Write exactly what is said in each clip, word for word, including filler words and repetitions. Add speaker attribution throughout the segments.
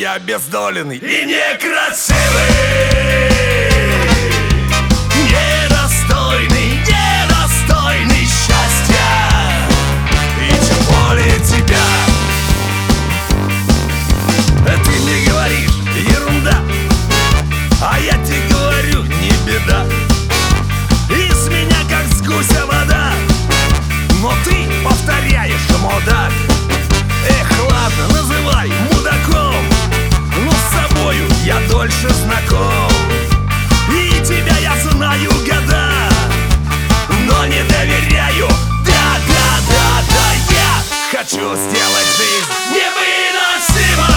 Speaker 1: я обездоленный и некрасивый, недостойный, недостойный счастья, и тем более тебя. Ты мне говоришь, ерунда, а я тебе говорю, не беда. Из меня как с гуся вода, но ты повторяешь, мудак. Эх, ладно, называй мудаком, но с собою я дольше знаком. И тебя я знаю года, но не доверяю. Да, да, да, да, я хочу сделать жизнь невыносимой,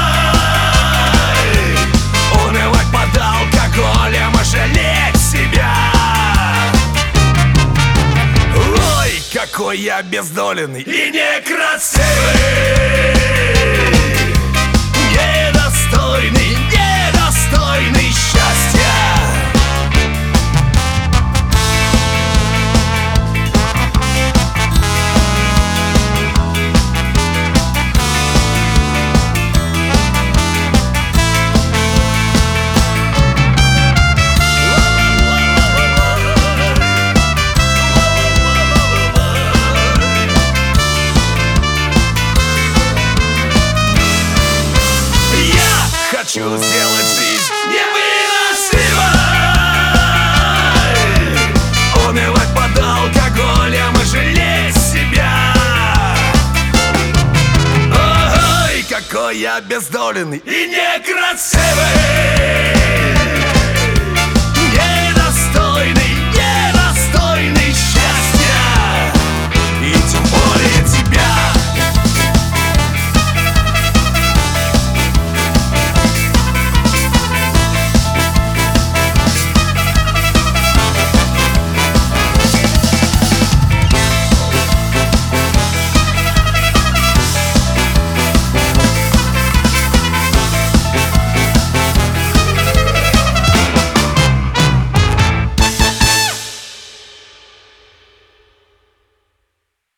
Speaker 1: унывать под алкоголем и жалеть себя. Ой, какой я обездоленный и некрасивый, недостойный, недостойный счастья. Хочу сделать жизнь невыносимой, унывать под алкоголем и жалеть себя. Ой, какой я обездоленный и некрасивый.